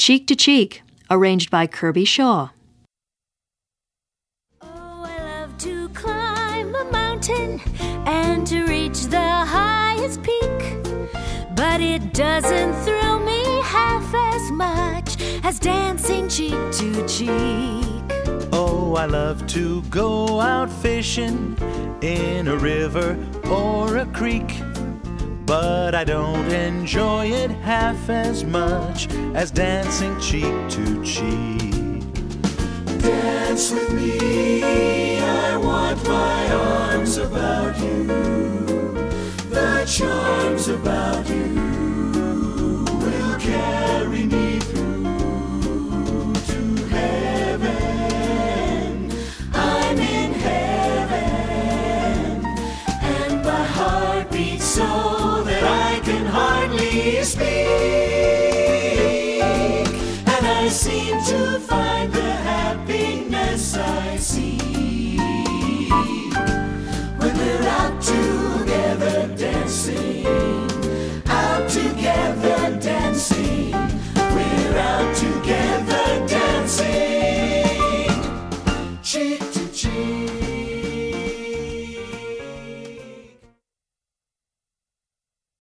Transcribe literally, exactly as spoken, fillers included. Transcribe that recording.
Cheek to Cheek, arranged by Kirby Shaw. Oh, I love to climb a mountain and to reach the highest peak, but it doesn't thrill me half as much as dancing cheek to cheek. Oh, I love to go out fishing in a river or a creek, but I don't enjoy it half as much as dancing cheek to cheek. Dance with me, I want my arms about you. The charms about you will carry me through to heaven. I'm in heaven, and my heart beats so that I can hardly speak, and I seem to find the happiness I see when we're out together dancing, out together dancing, we're out together dancing, cheek